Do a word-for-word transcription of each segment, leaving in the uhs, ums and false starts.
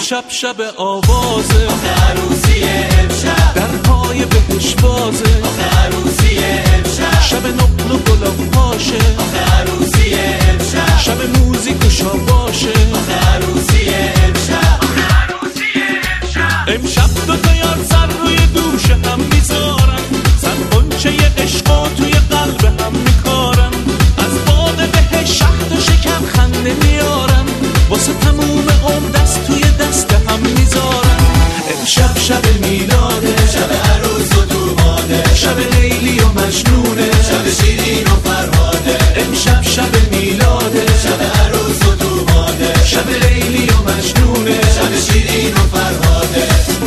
امشب شب آوازه، آخه عروسی امشب درهای بهش بازه، آخه عروسی امشب شب نقل و گلاب پاشه، آخه عروسی امشب شب موزیک و شاباشه، آخه عروسی امشب آخه عروسی امشب امشب دو تا یار سر روی دوش هم میذارن، سر قنچه عشق و توی قلب هم میکارن، از باد بهش شهد و شکر خنده میارن، واسه تموم عمر دست توی دست هم میذارن. امشب شب میلاده، شب عروس و دوماده، شب لیلی و مجنونه، شب شیرین و فرهاده، امشب شب میلاده، شب عروس و دوماده، شب لیلی و مجنونه، شب شیرین و فرهاده.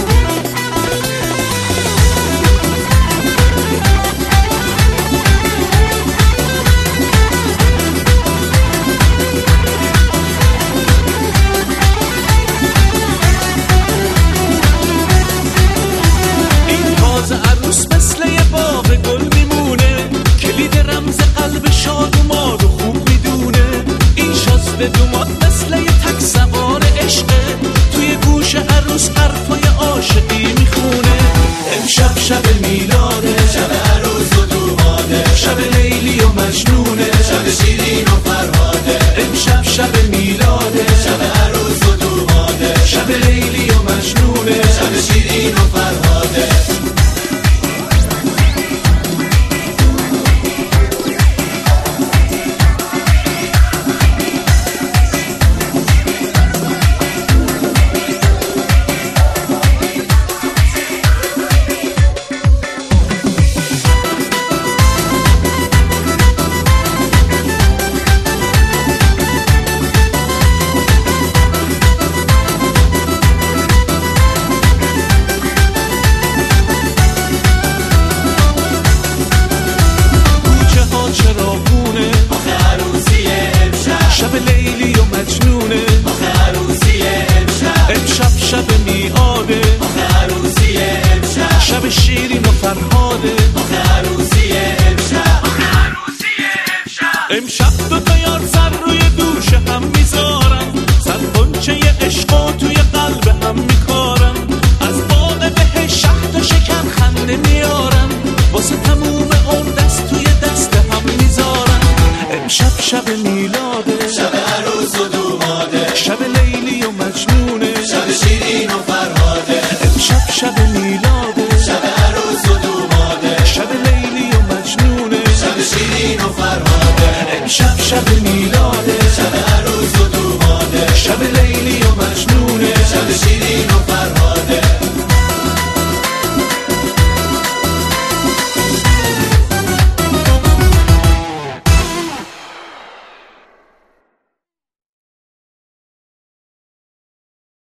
عروس مثل یه باغ گل میمونه، کلید رمز قلب شاد و ماد و خوب میدونه، این شازده دوماد مثل یه تک سوار عشقه، توی گوش عروس حرفای عاشقی میخونه. امشب شب میلاده، شب عروس و دوماده، شب لیلی و مجنونه، شب شیرین و فرهاده، امشب شب میلاده، شب عروس و دوماده، شب لیلی و مجنونه، شب شیرین و فرهاده. شب لیلی و مجنونه، آخه عروسی امشب امشب شب میاده، آخه عروسی امشب شب شیرین و فرهاده، آخه عروسی امشب آخه عروسی امشب امشب دو تا یار سر روی دوش هم میذارن، سر قنچه عشق و توی قلب هم میکارن، از باغ بهش شهد و شکر خنده میارن، واسه تموم عمر دست توی دست هم میذارن. امشب شب میلاده، شب عروس و دوماده، شب لیلی و مجنونه، شب شیرین و فرهاده، امشب شب میلاده، شب عروس و دوماده، شب لیلی و مجنونه، شب شیرین و فرهاده، امشب شب میلاده، شب عروس و دوماده، شب لیلی و مجنونه، شب شیرین